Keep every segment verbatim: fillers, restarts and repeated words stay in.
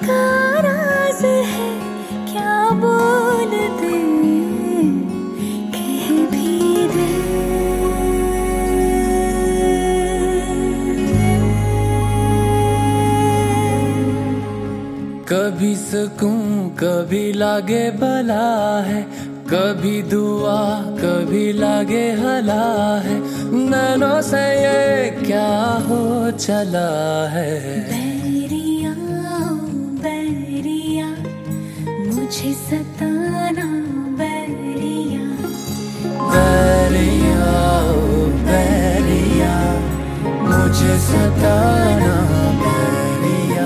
का राज है क्या बोल दे, कह भी दे। कभी सुकून कभी लागे भला है, कभी दुआ कभी लागे हला है, नैनों से ये क्या हो चला है। बैरिया बैरिया मुझे सताना बैरिया, बैरिया ओ बैरिया मुझे सताना बैरिया।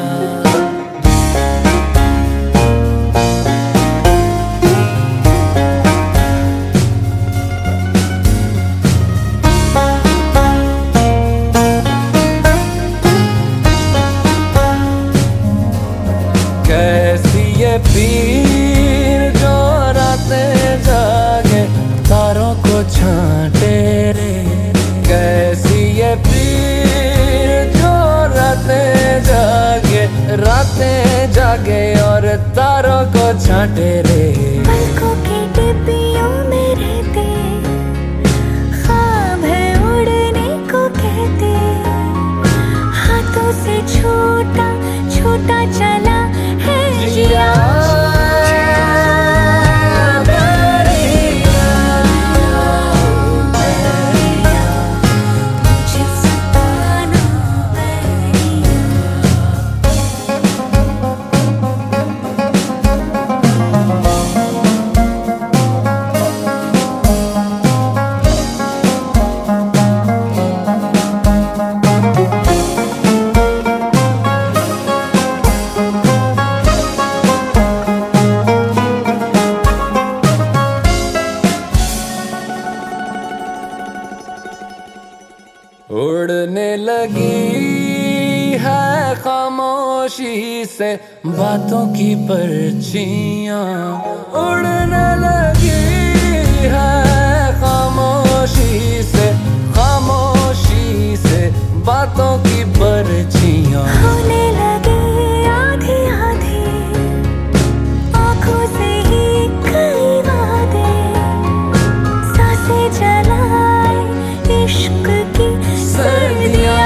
कैसी ये पीर जो रातें जागे तारों को छांटे रे, कैसी ये पीर जो रातें जागे रातें जागे और तारों को छांटे रे। पलकों की डिब्बियों में रहते ख्वाब है उड़ने को कहते, हाथों से छोटा छोटा चला है जिया। उड़ने लगी है खामोशी से बातों की पर्चियां, उड़ने लगी है खामोशी से खामोशी से बातों की पर्चियां। होने लगे आधी आधी आँखों से ही कई वादे, सांसें जलाए इश्क की सर्दियाँ।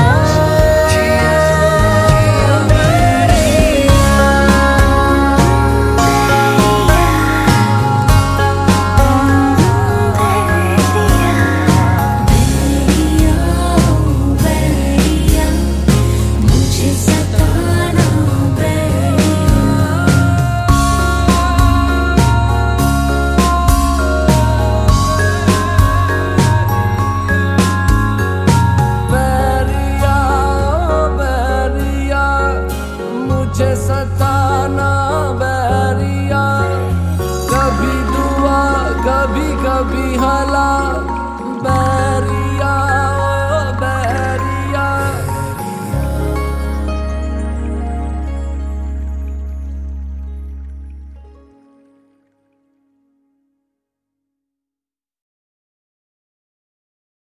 मुझे सताना